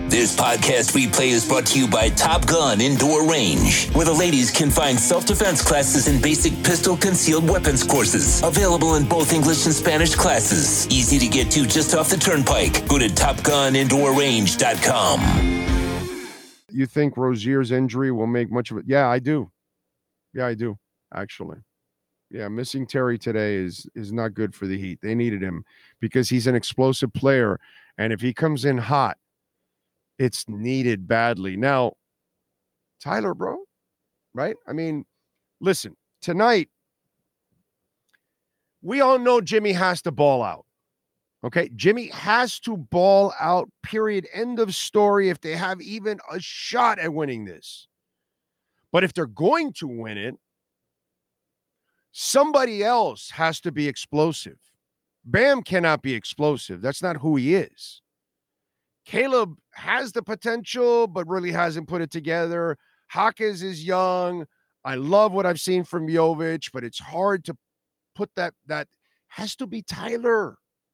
This podcast replay is brought to you by Top Gun Indoor Range, where the ladies can find self-defense classes and basic pistol concealed weapons courses. Available in both English and Spanish classes. Easy to get to just off the turnpike. Go to TopGunIndoorRange.com. You think Rozier's injury will make much of it? Yeah, I do. Actually. Yeah, missing Terry today is not good for the Heat. They needed him because he's an explosive player. And if he comes in hot, it's needed badly. Now, Tyler, bro, right? I mean, listen, tonight, we all know Jimmy has to ball out. Okay, Jimmy has to ball out, period. End of story, if they have even a shot at winning this. But if they're going to win it, somebody else has to be explosive. Bam cannot be explosive. That's not who he is. Caleb has the potential, but really hasn't put it together. Hawkins is young. I love what I've seen from Jovic, but it's hard to put that has to be Tyler.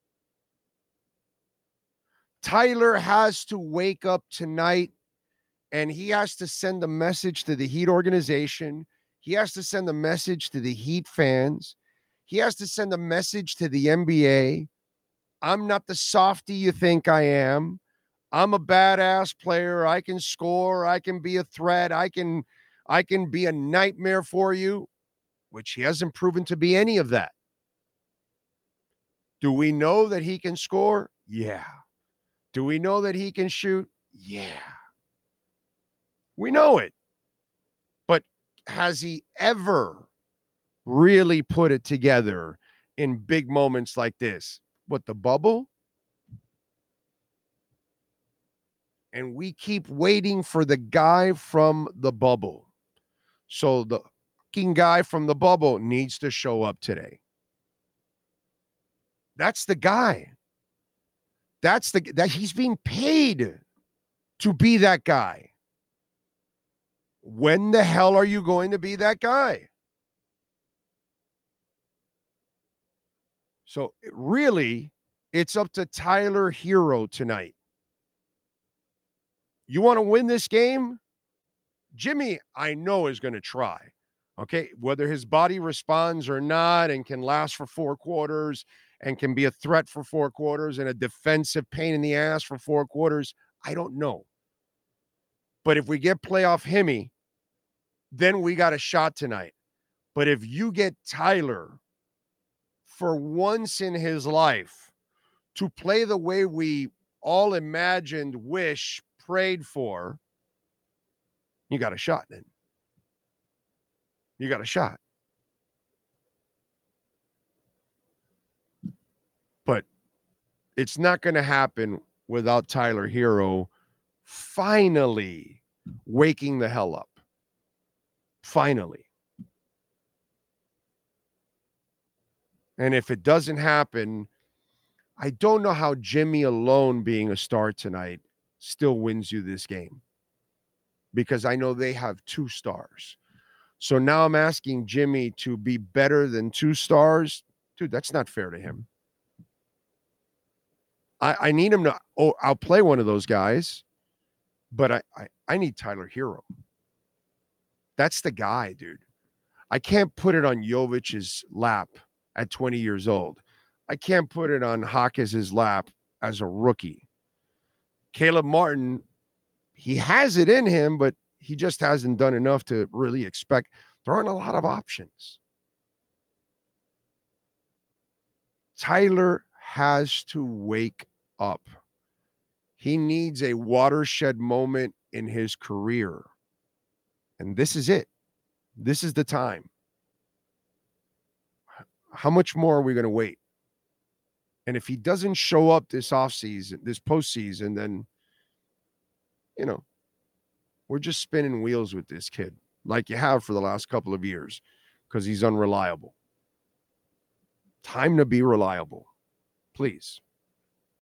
Tyler has to wake up tonight, and he has to send a message to the Heat organization. He has to send a message to the Heat fans. He has to send a message to the NBA. I'm not the softy you think I am. I'm a badass player. I can score. I can be a threat. I can be a nightmare for you, which he hasn't proven to be any of that. Do we know that he can score? Yeah. Do we know that he can shoot? Yeah. We know it. But has he ever really put it together in big moments like this? What, the bubble? And we keep waiting for the guy from the bubble. So the fucking guy from the bubble needs to show up today. That's the guy. That he's being paid to be that guy. When the hell are you going to be that guy? So really, it's up to Tyler Hero tonight. You want to win this game? Jimmy, I know, is going to try. Okay, whether his body responds or not and can last for 4 quarters and can be a threat for 4 quarters and a defensive pain in the ass for 4 quarters, I don't know. But if we get playoff Himmy, then we got a shot tonight. But if you get Tyler for once in his life to play the way we all imagined, wish, prayed for, you got a shot then. You got a shot. But it's not going to happen without Tyler Hero finally waking the hell up. Finally. And if it doesn't happen, I don't know how Jimmy alone being a star tonight still wins you this game. Because I know they have 2 stars. So now I'm asking Jimmy to be better than 2 stars. Dude, that's not fair to him. I need him to outplay one of those guys, but I need Tyler Hero. That's the guy, dude. I can't put it on Jovic's lap at 20 years old. I can't put it on Hawkins' lap as a rookie. Caleb Martin, he has it in him, but he just hasn't done enough to really expect. There aren't a lot of options. Tyler has to wake up. He needs a watershed moment in his career. And this is it. This is the time. How much more are we going to wait? And if he doesn't show up this offseason, this postseason, then, we're just spinning wheels with this kid like you have for the last couple of years because he's unreliable. Time to be reliable, please.